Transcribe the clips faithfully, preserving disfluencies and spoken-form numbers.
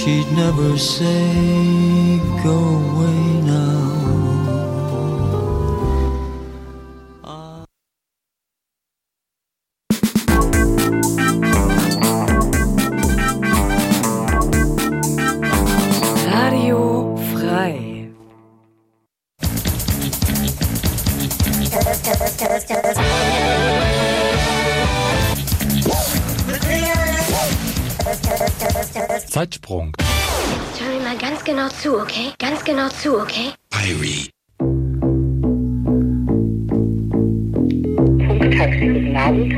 she'd never say, go away now. Radio frei. Zeitsprung. Jetzt hör mir mal ganz genau zu, okay? Ganz genau zu, okay? Irie. Funktaxi, guten Abend.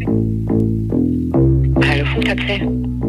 Hallo, Funktaxi.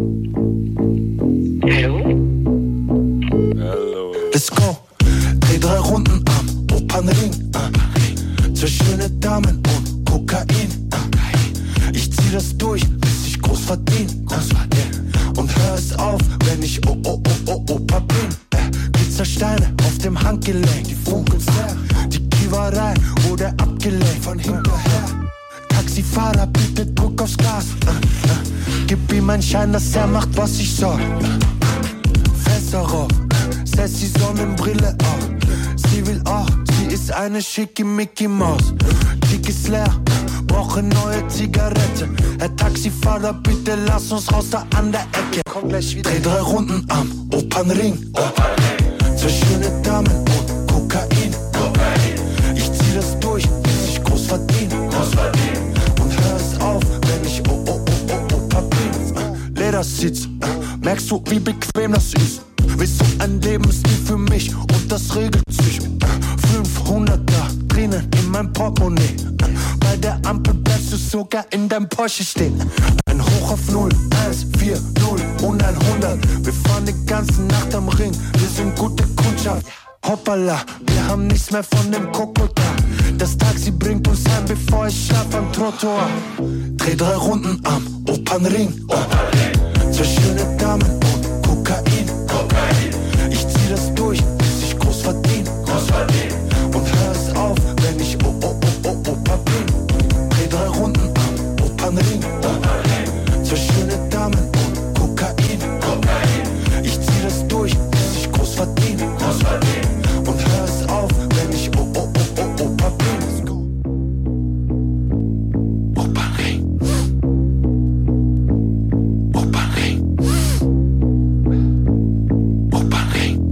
Hallo? Hallo. Let's go. Dreh drei Runden am Opernring. Uh. Zwei schöne Damen und Kokain. Uh. Ich zieh das durch, bis ich groß verdien. Groß verdien. Und hör es auf, wenn ich oh oh oh oh Opa bin. Äh, Glitzersteine auf dem Handgelenk, die funkeln sehr. Die Kiewerei wurde abgelenkt von hinterher. Taxifahrer bietet Druck aufs Gas. Äh, äh, gib ihm einen Schein, dass er macht, was ich soll. Äh, Fenster rauf, setz die Sonnenbrille auf. Sie will auch, sie ist eine schicke Mickey Maus. Chick ist leer, brauche neue Zigarette. Herr Taxifahrer, bitte lass uns raus da an der Ecke. Komm gleich wieder. Dreh drei Runden am Opernring. Opernring. Zwei schöne Damen und Kokain. Kokain. Ich zieh das durch, bis ich groß verdiene. Groß verdiene. Und hör es auf, wenn ich oh oh oh oh Opa bin. Ledersitz, merkst du, wie bequem das ist? Willst du ein Lebensstil für mich und das regelt sich. fünfhunderter drinnen in mein Portemonnaie. Bei der Ampel bleibst du sogar in deinem Porsche stehen. Ein Hoch auf null, eins, vier, null und ein hundert. Wir fahren die ganze Nacht am Ring, wir sind gute Kundschaft. Hoppala, wir haben nichts mehr von dem Kokota. Das Taxi bringt uns heim, bevor ich schlaf am Trottoir. Dreh drei Runden am Opernring. Opernring. Zwei schöne Damen und Kokain. Kokain. Ich zieh das durch, bis ich groß verdiene. Groß verdiene. Und hör es auf, wenn ich oh oh oh oh Opa bin. Dreh drei Runden am Opernring. Opernring. Zwei schöne Damen und Kokain. Kokain. Ich zieh das durch, bis ich groß verdiene. Groß verdiene. Und hör es auf, wenn ich oh oh oh oh Opa bin. Let's go. Opernring. Opernring. Opernring.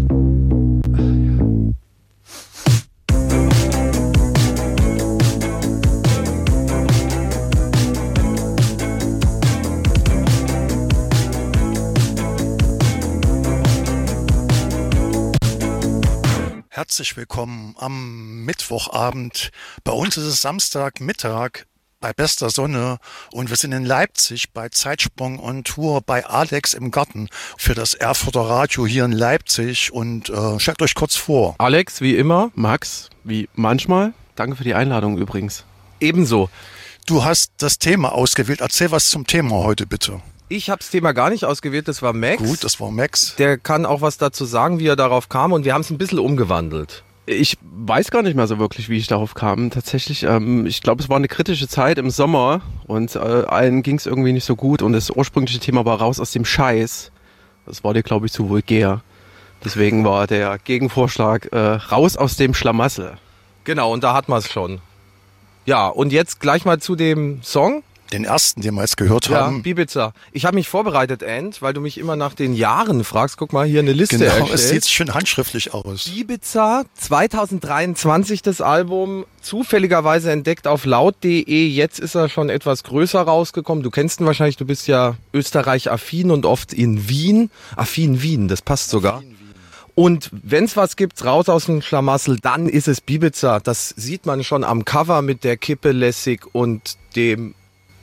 Herzlich willkommen am Mittwochabend. Bei uns ist es Samstagmittag bei bester Sonne und wir sind in Leipzig bei Zeitsprung on Tour bei Alex im Garten für das Erfurter Radio hier in Leipzig und äh, stellt euch kurz vor. Alex, wie immer, Max, wie manchmal. Danke für die Einladung übrigens. Ebenso. Du hast das Thema ausgewählt. Erzähl was zum Thema heute bitte. Ich habe das Thema gar nicht ausgewählt, das war Max. Gut, das war Max. Der kann auch was dazu sagen, wie er darauf kam und wir haben es ein bisschen umgewandelt. Ich weiß gar nicht mehr so wirklich, wie ich darauf kam. Tatsächlich, ähm, ich glaube, es war eine kritische Zeit im Sommer und äh, allen ging es irgendwie nicht so gut und das ursprüngliche Thema war raus aus dem Scheiß. Das war dir, glaube ich, zu vulgär. Deswegen war der Gegenvorschlag äh, raus aus dem Schlamassel. Genau, und da hat man es schon. Ja, und jetzt gleich mal zu dem Song. Den ersten, den wir jetzt gehört ja, haben. Bibiza. Ich habe mich vorbereitet, Ant, weil du mich immer nach den Jahren fragst. Guck mal, hier eine Liste genau, erstellt. Es sieht schön handschriftlich aus. Bibiza, zwanzig dreiundzwanzig das Album, zufälligerweise entdeckt auf laut punkt de. Jetzt ist er schon etwas größer rausgekommen. Du kennst ihn wahrscheinlich, du bist ja Österreich-affin und oft in Wien. Affin Wien, das passt sogar. Und wenn's was gibt, raus aus dem Schlamassel, dann ist es Bibiza. Das sieht man schon am Cover mit der Kippe lässig und dem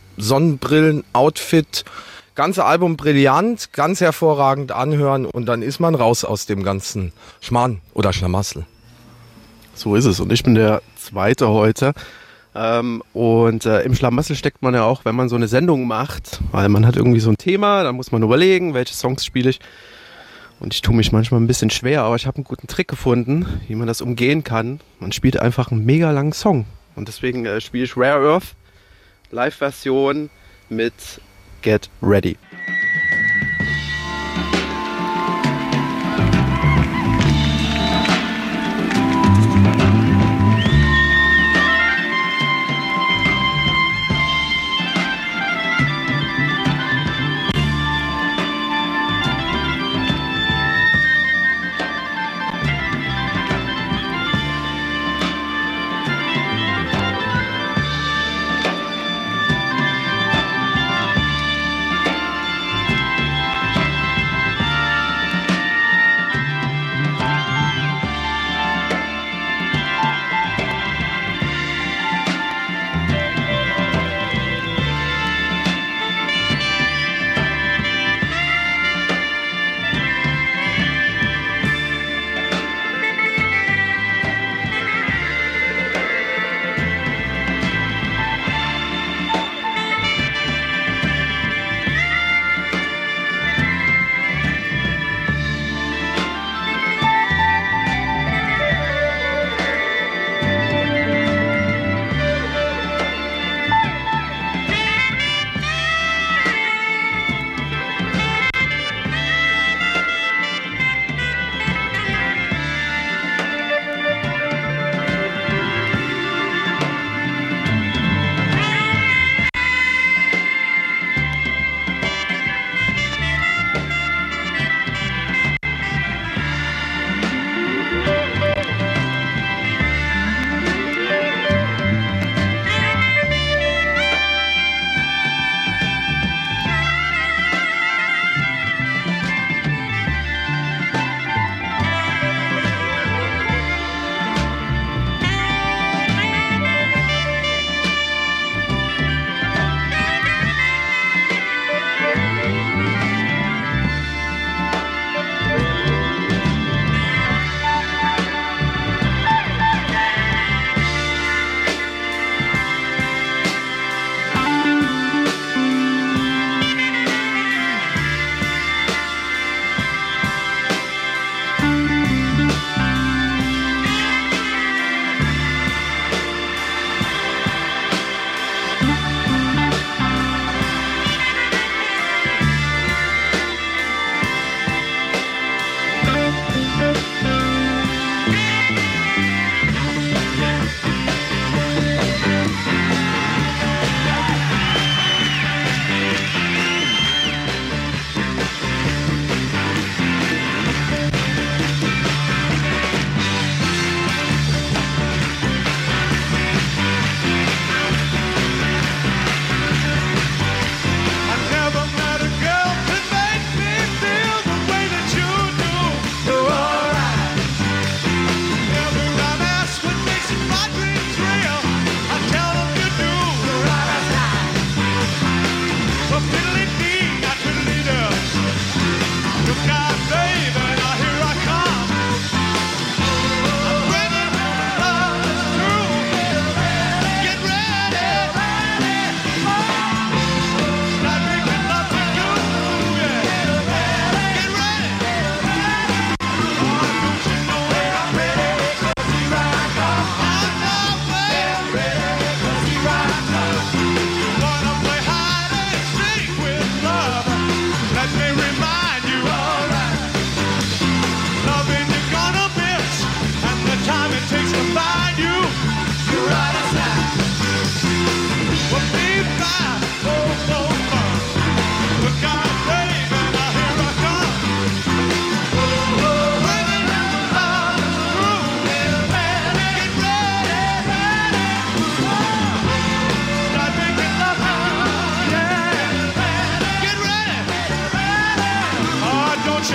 Sonnenbrillen-Outfit. Ganze Album brillant, ganz hervorragend anhören und dann ist man raus aus dem ganzen Schmarrn oder Schlamassel. So ist es und ich bin der Zweite heute. Ähm, und äh, im Schlamassel steckt man ja auch, wenn man so eine Sendung macht, weil man hat irgendwie so ein Thema, da muss man überlegen, welche Songs spiele ich. Und ich tue mich manchmal ein bisschen schwer, aber ich habe einen guten Trick gefunden, wie man das umgehen kann. Man spielt einfach einen mega langen Song. Und deswegen äh, spiele ich Rare Earth, Live-Version mit Get Ready.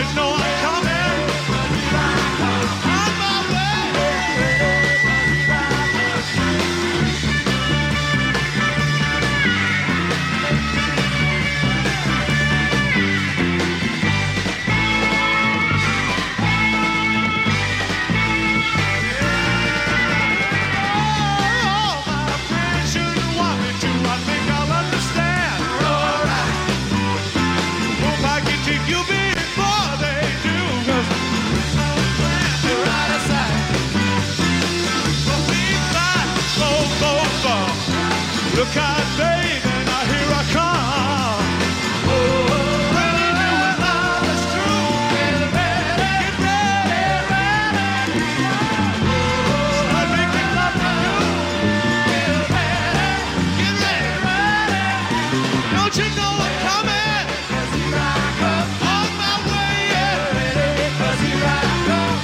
Look out, baby, now here I come. Oh, ready to do love is true. Get ready, get ready, ready. Start making love to you. Get ready, get ready, ready. Don't you know I'm coming? 'Cause here I come. On my way, yeah. Ready, 'cause here I come.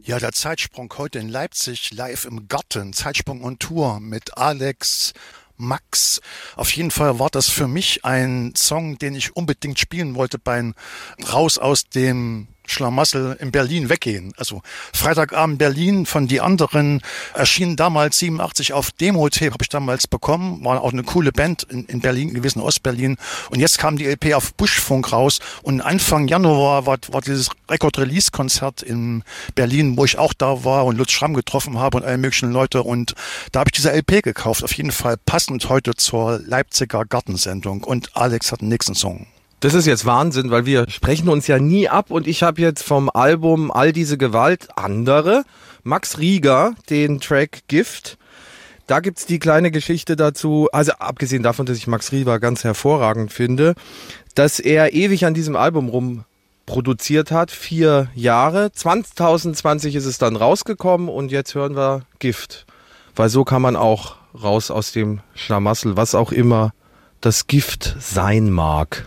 Ja, der Zeitsprung heute in Leipzig, live im Garten, Zeitsprung on Tour mit Alex, Max. Auf jeden Fall war das für mich ein Song, den ich unbedingt spielen wollte beim Raus aus dem Schlamassel in Berlin weggehen. Also Freitagabend Berlin von Die Anderen erschien damals siebenundachtzig auf Demo-Tape, habe ich damals bekommen. War auch eine coole Band in, in Berlin gewesen, Ostberlin. Und jetzt kam die L P auf Buschfunk raus und Anfang Januar war, war dieses Record-Release-Konzert in Berlin, wo ich auch da war und Lutz Schramm getroffen habe und alle möglichen Leute. Und da habe ich diese L P gekauft. Auf jeden Fall passend heute zur Leipziger Gartensendung. Und Alex hat den nächsten Song. Das ist jetzt Wahnsinn, weil wir sprechen uns ja nie ab und ich habe jetzt vom Album All diese Gewalt andere, Max Rieger, den Track Gift. Da gibt's die kleine Geschichte dazu, also abgesehen davon, dass ich Max Rieger ganz hervorragend finde, dass er ewig an diesem Album rumproduziert hat, vier Jahre. zwanzig zwanzig ist es dann rausgekommen und jetzt hören wir Gift, weil so kann man auch raus aus dem Schlamassel, was auch immer das Gift sein mag.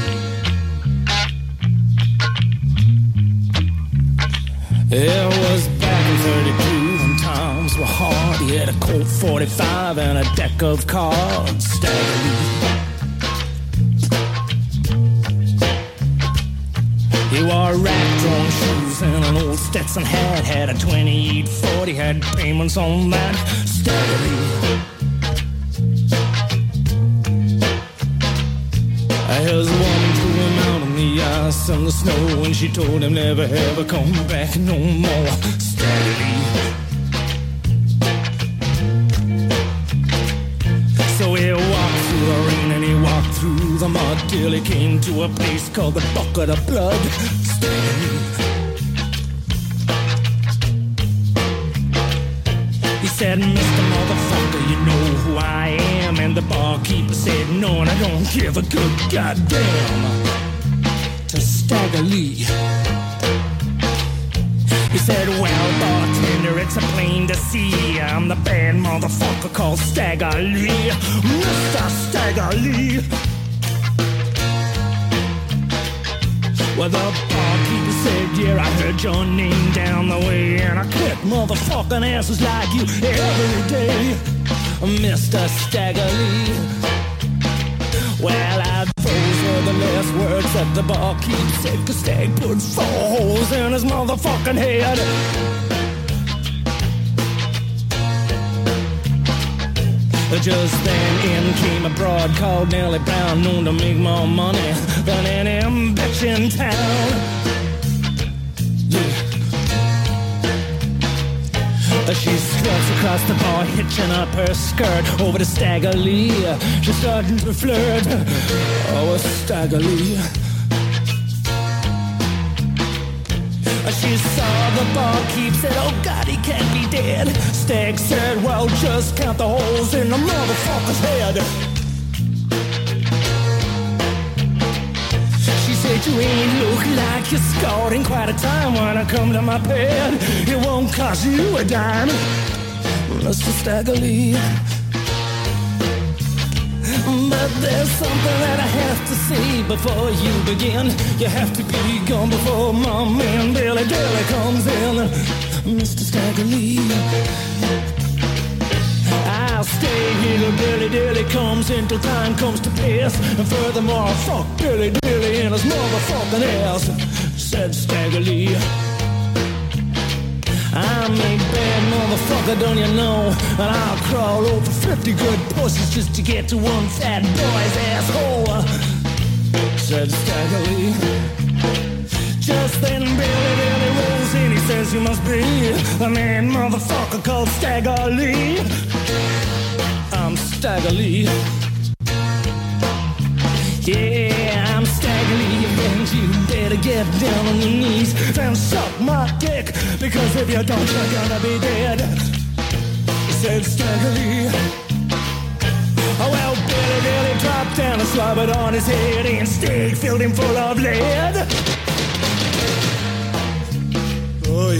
It was had a Colt forty-five and a deck of cards. Stagger Lee. He wore rag-drawn shoes and an old Stetson hat. Had a twenty-eight forty, had payments on that. Stagger Lee. His woman threw him out on the ice and the snow, and she told him never ever come back no more. Stagger Lee. So he walked through the rain and he walked through the mud till he came to a place called the Bucket of Blood. Stagger Lee. He said, Mister Motherfucker, you know who I am. And the barkeeper said, no, and I don't give a good goddamn. To Stagger Lee. He said, well, bartender, it's a plain to see. I'm the bad motherfucker called Stagger Lee. Mister Stagger Lee. Well, the barkeeper said, yeah, I heard your name down the way, and I kick motherfucking asses like you every day, Mister Stagger Lee. Well, I, those were the last words that the barkeep said, 'cause Stag put four holes in his motherfucking head. Just then in came a broad called Nellie Brown, known to make more money than any bitch in town. Yeah. She struts across the bar, hitching up her skirt over to Stagger Lee. She's starting to flirt. Oh, with Stagger Lee. She saw the barkeep, said, oh God, he can't be dead. Stag said, well, just count the holes in the motherfucker's head. She said, you ain't look like you're scored in quite a time. When I come to my bed, it won't cost you a dime, Mister Stagger Lee. But there's something that I have to say before you begin. You have to be gone before my man Billy Dilly comes in, Mister Stagger Lee. I'll stay here till Billy Dilly comes in, till time comes to pass. And furthermore, I'll fuck Billy Dilly in his motherfucking ass, said Stagger Lee. I'm a bad motherfucker, don't you know? And I'll crawl over fifty good pussies just to get to one fat boy's asshole, said Stagger Lee. Just then Billy Billy rolls in, he says you must be the man motherfucker called Stagger Lee. I'm Stagger Lee. Yeah, I'm Stagger Lee, and you better get down on your knees and suck my dick, because if you don't, you're gonna be dead, said Stagger Lee. Oh, well, Billy Billy dropped down and slobbered on his head, and Stag filled him full of lead. Oy.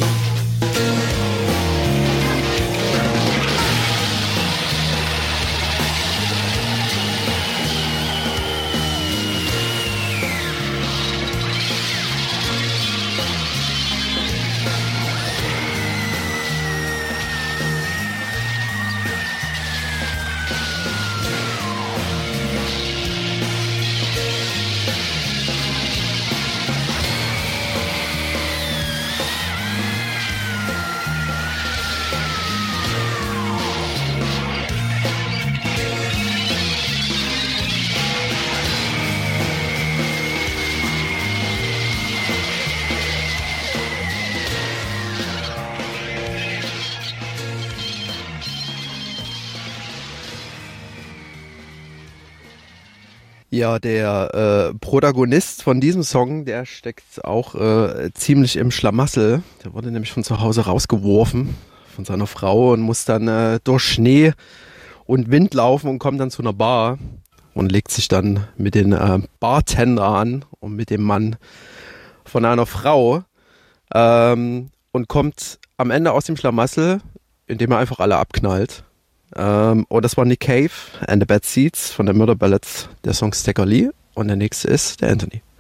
Ja, der äh, Protagonist von diesem Song, der steckt auch äh, ziemlich im Schlamassel. Der wurde nämlich von zu Hause rausgeworfen von seiner Frau und muss dann äh, durch Schnee und Wind laufen und kommt dann zu einer Bar und legt sich dann mit den äh, Bartender an und mit dem Mann von einer Frau ähm, und kommt am Ende aus dem Schlamassel, indem er einfach alle abknallt. Um, und das war Nick Cave and the Bad Seeds von der Murder Ballads, der Song Stagger Lee. Und der nächste ist der Anthony.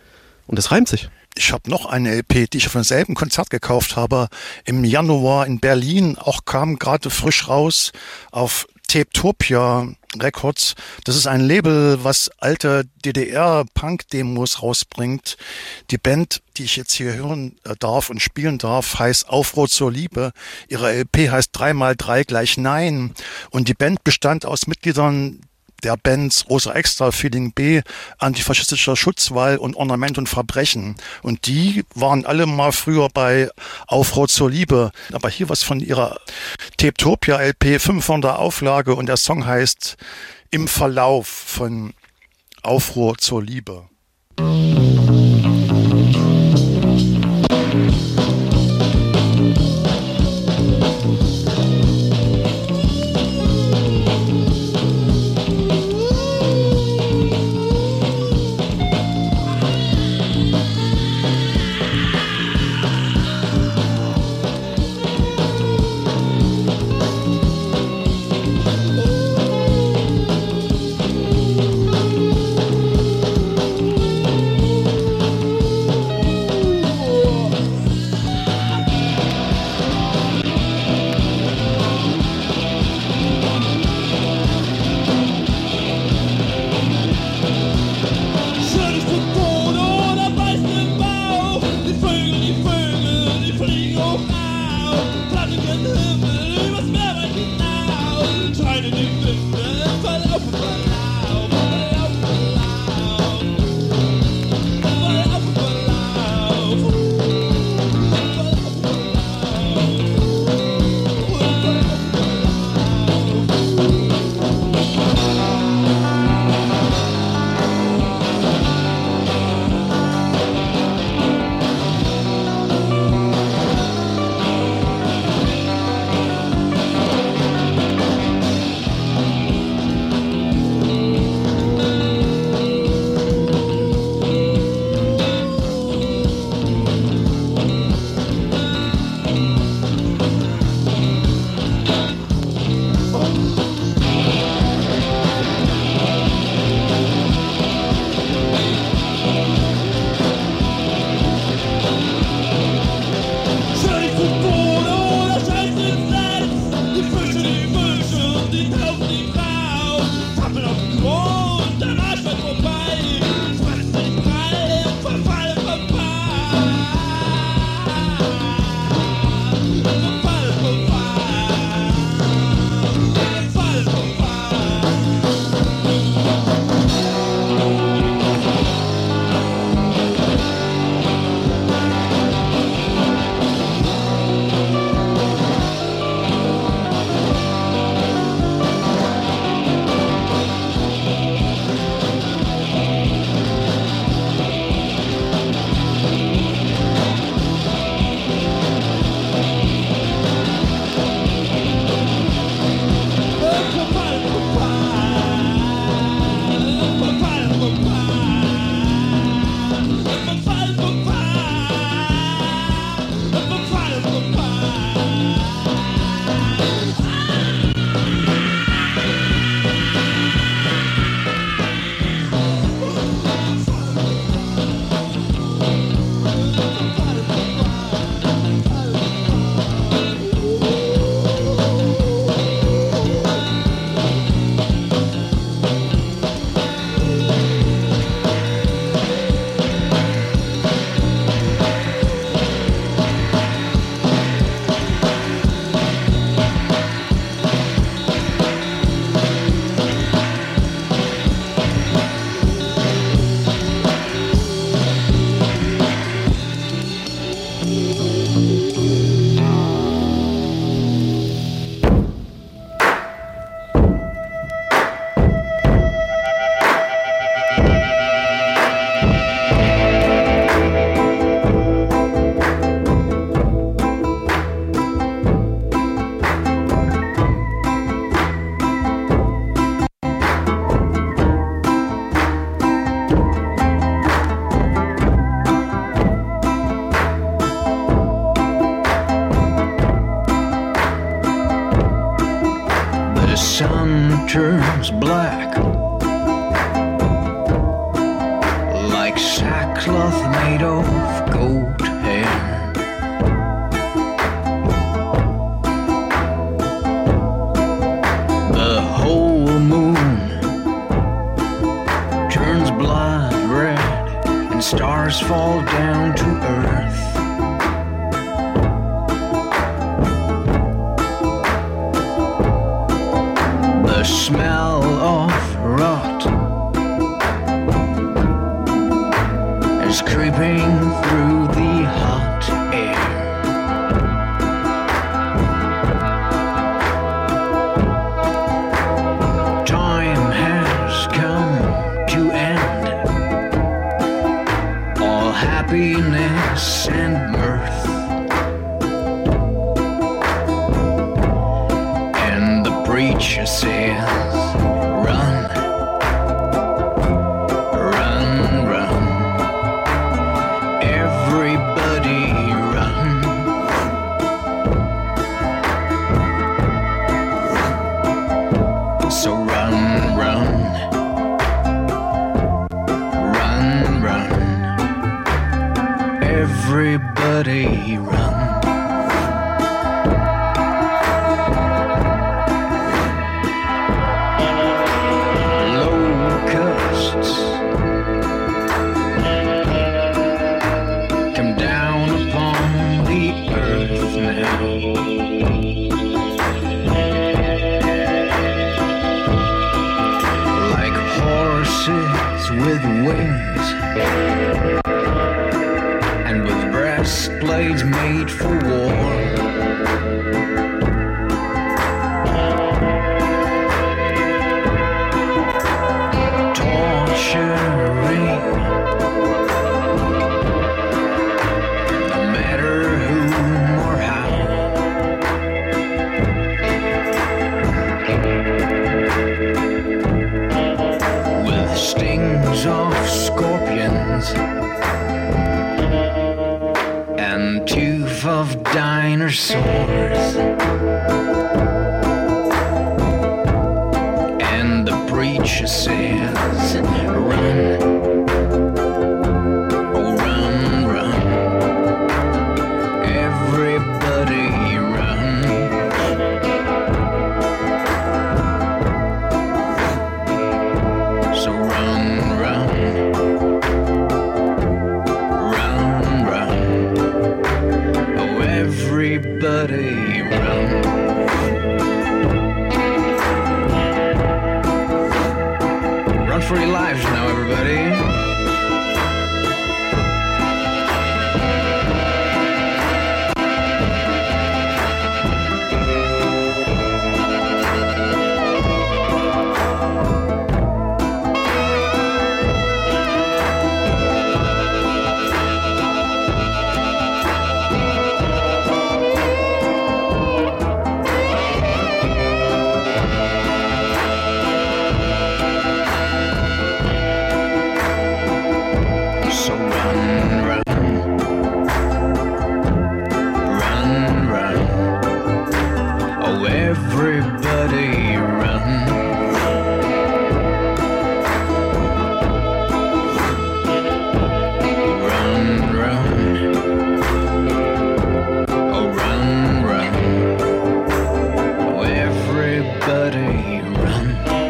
Und das reimt sich. Ich habe noch eine L P, die ich auf demselben Konzert gekauft habe, im Januar in Berlin, auch kam gerade frisch raus auf Tapetopia Records. Das ist ein Label, was alte D D R-Punk-Demos rausbringt. Die Band, die ich jetzt hier hören darf und spielen darf, heißt Aufruhr zur Liebe. Ihre L P heißt drei mal drei gleich Nein. Und die Band bestand aus Mitgliedern der Bands Rosa Extra, Feeling B, Antifaschistischer Schutzwall und Ornament und Verbrechen. Und die waren alle mal früher bei Aufruhr zur Liebe. Aber hier was von ihrer Tapetopia L P, fünfhunderter Auflage, und der Song heißt Im Verlauf von Aufruhr zur Liebe. turns black like sackcloth. hotel. The whole moon turns blood red and stars fall down to earth. The smell of rot is creeping through the hot air. Time has come to end all happiness and mirth. And the preacher says, run, run, run. Everybody run. So run, run. Run, run. Everybody run. Locusts come down upon the earth now. Like horses with wings and with breastplates made for war. Torturing no matter whom or how. With stings of scorpions and tooth of dinosaurs. And the preacher says, run, oh run, run, everybody run. So run, run, run, run, oh everybody run. Run for your lives now, everybody. So run, run, run, run, oh everybody run. Run, run, oh run, run, oh everybody run.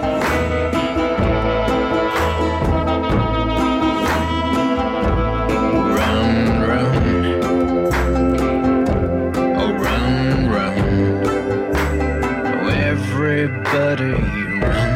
Run, run, oh run, run, oh everybody run.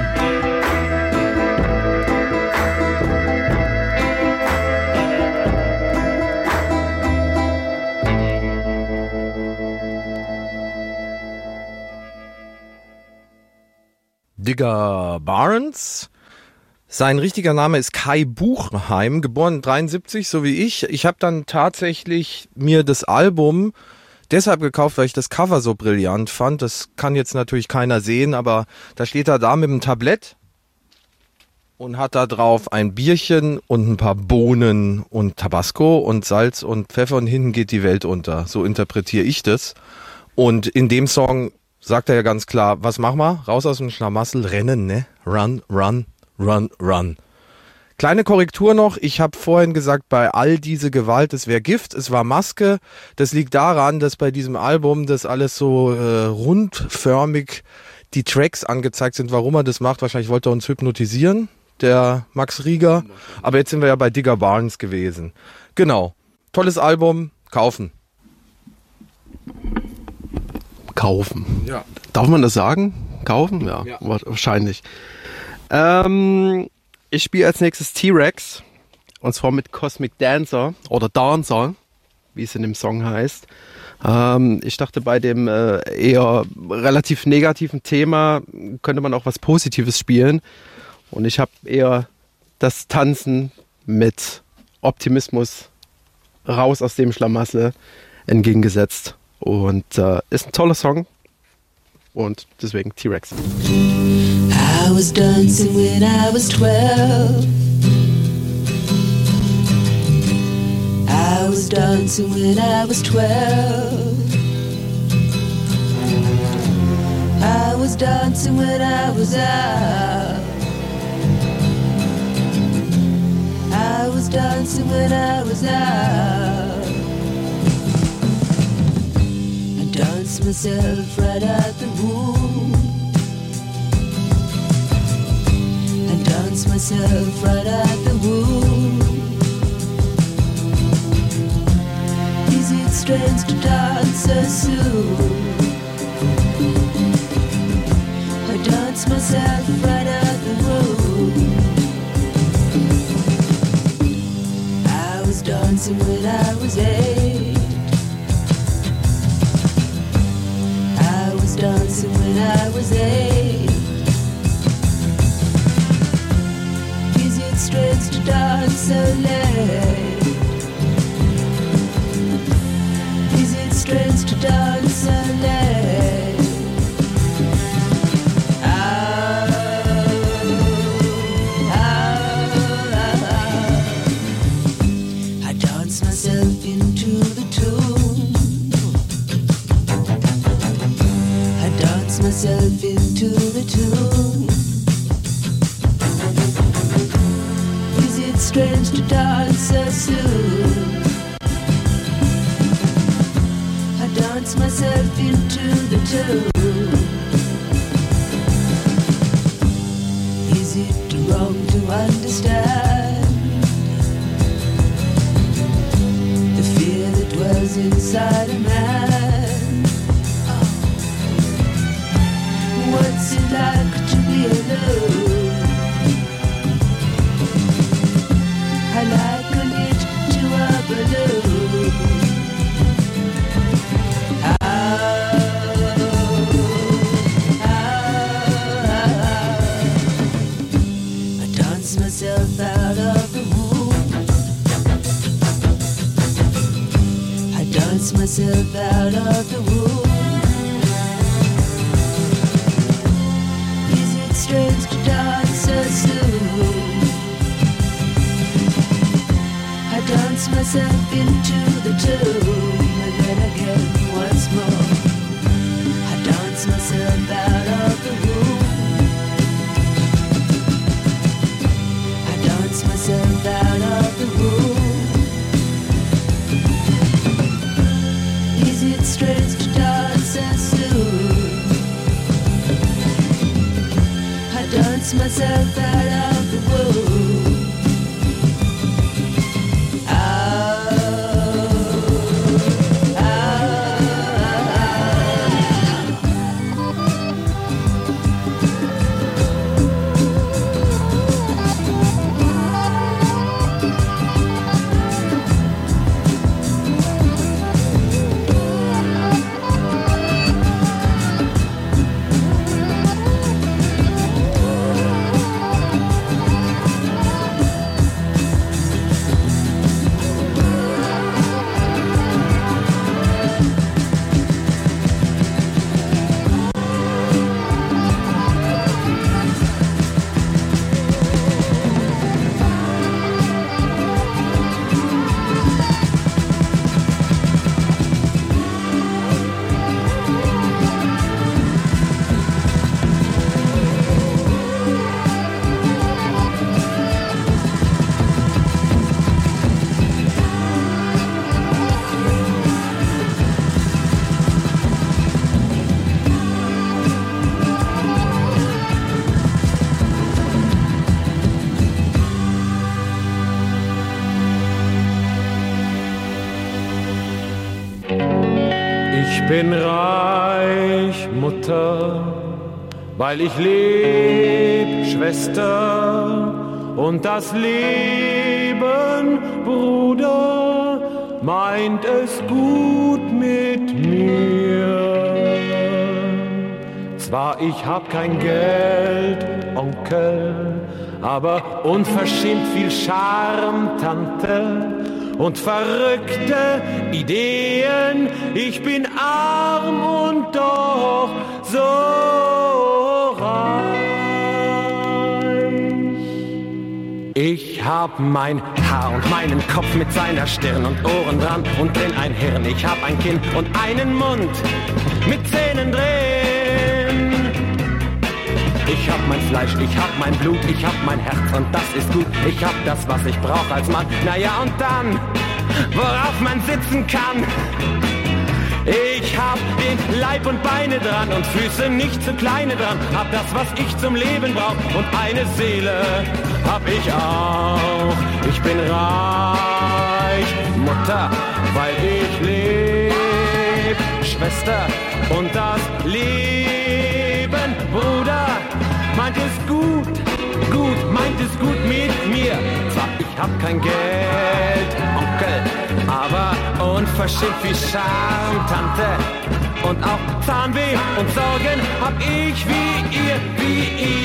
Digger Barnes. Sein richtiger Name ist Kai Buchheim, geboren dreiundsiebzig, so wie ich. Ich habe dann tatsächlich mir das Album deshalb gekauft, weil ich das Cover so brillant fand. Das kann jetzt natürlich keiner sehen, aber da steht er da mit dem Tablett und hat da drauf ein Bierchen und ein paar Bohnen und Tabasco und Salz und Pfeffer und hinten geht die Welt unter. So interpretiere ich das. Und in dem Song sagt er ja ganz klar, was machen wir? Raus aus dem Schlamassel, rennen, ne? Run, run, run, run. Kleine Korrektur noch, ich habe vorhin gesagt, bei all diese Gewalt, es wäre Gift, es war Maske. Das liegt daran, dass bei diesem Album das alles so äh, rundförmig die Tracks angezeigt sind. Warum er das macht, wahrscheinlich wollte er uns hypnotisieren, der Max Rieger. Aber jetzt sind wir ja bei Digger Barnes gewesen. Genau, tolles Album, kaufen. Kaufen. Ja. Darf man das sagen? Kaufen? Ja, Ja. wahrscheinlich. Ähm, ich spiele als nächstes T-Rex. Und zwar mit Cosmic Dancer oder Dancer, wie es in dem Song heißt. Ähm, ich dachte, bei dem äh, eher relativ negativen Thema könnte man auch was Positives spielen. Und ich habe eher das Tanzen mit Optimismus raus aus dem Schlamassel entgegengesetzt. Und äh, ist ein toller Song. Und deswegen T-Rex. I was dancing when I was twelve. I was dancing when I was twelve. I was dancing when I was out. I was dancing when I was out. I danced myself right out the womb. I danced myself right out the womb. Is it strange to dance so soon? I danced myself right out the womb. I was dancing when I was eight. I was dancing when I was eight. Is it strange to dance so late? Is it strange to dance so late? Ah, ah, ah. I dance myself into the tune. I dance myself into the tune. Is it strange to dance so soon? I dance myself into the tune. Is it wrong to understand the fear that dwells inside a man? What's it like to be alone? I liken it to a balloon. Ah, ah, ah. I dance myself out of the womb. I dance myself out of the womb. Is it strange to dance so soon? I dance myself into the tune, and then again once more. I dance myself out of the womb. I dance myself out of the womb. Is it strange to dance so soon? I dance myself out of the womb. bin reich, Mutter, weil ich leb, Schwester, und das Leben, Bruder, meint es gut mit mir. Zwar ich hab kein Geld, Onkel, aber unverschämt viel Charme, Tante, und verrückte Ideen. Ich bin arm und doch so reich. Ich hab mein Haar und meinen Kopf mit seiner Stirn und Ohren dran und drin ein Hirn. Ich hab ein Kinn und einen Mund mit Zähnen drin. Ich hab mein Fleisch, ich hab mein Blut, ich hab mein Herz und das ist gut. Ich hab das, was ich brauch als Mann. Naja, und dann, worauf man sitzen kann. Ich hab den Leib und Beine dran und Füße nicht zu kleine dran. Hab das, was ich zum Leben brauch und eine Seele hab ich auch. Ich bin reich, Mutter, weil ich leb, Schwester, und das Leben, Bruder, meint es gut, gut, meint es gut mit mir. Zwar ich hab kein Geld, Onkel, aber unverschämt viel Charme, Tante, und auch Zahnweh und Sorgen hab ich wie ihr, wie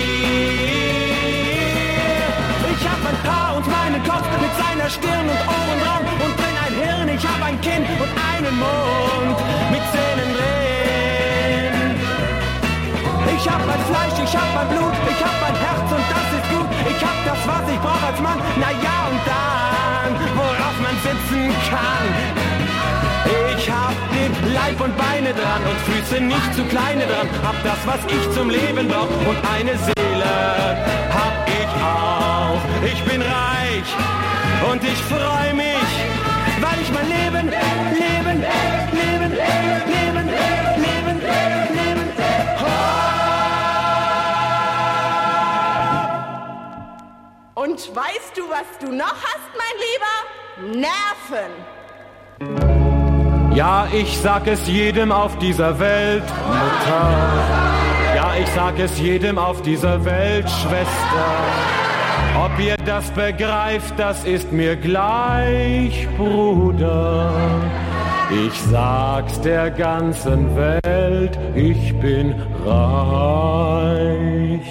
ihr. Ich hab ein Haar und meinen Kopf mit seiner Stirn und Ohren dran und drin ein Hirn. Ich hab ein Kinn und einen Mund mit Zähnen drin. Ich hab mein Fleisch, ich hab mein Blut, ich hab mein Herz und das ist gut. Ich hab das, was ich brauch als Mann, na ja, und dann, worauf man sitzen kann. Ich hab den Leib und Beine dran und Füße nicht zu kleine dran. Hab das, was ich zum Leben brauch und eine Seele hab ich auch. Ich bin reich und ich freu mich, weil ich mein Leben, Leben, Leben, Leben, Leben, Leben, Und weißt du, was du noch hast, mein Lieber? Nerven. Ja, ich sag es jedem auf dieser Welt, Mutter. Ja, ich sag es jedem auf dieser Welt, Schwester. Ob ihr das begreift, das ist mir gleich, Bruder. Ich sag's der ganzen Welt, ich bin reich.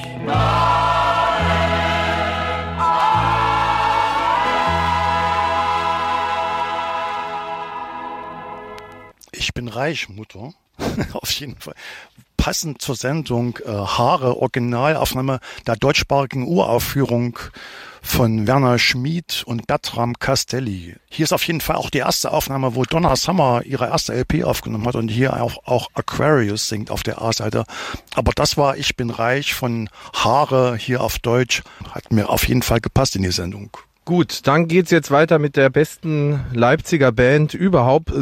Ich bin reich, Mutter. Auf jeden Fall. Passend zur Sendung äh, Haare, Originalaufnahme der deutschsprachigen Uraufführung von Werner Schmid und Bertram Castelli. Hier ist auf jeden Fall auch die erste Aufnahme, wo Donna Summer ihre erste L P aufgenommen hat und hier auch, auch Aquarius singt auf der A-Seite. Aber das war Ich bin reich von Haare hier auf Deutsch. Hat mir auf jeden Fall gepasst in die Sendung. Gut, dann geht's jetzt weiter mit der besten Leipziger Band überhaupt.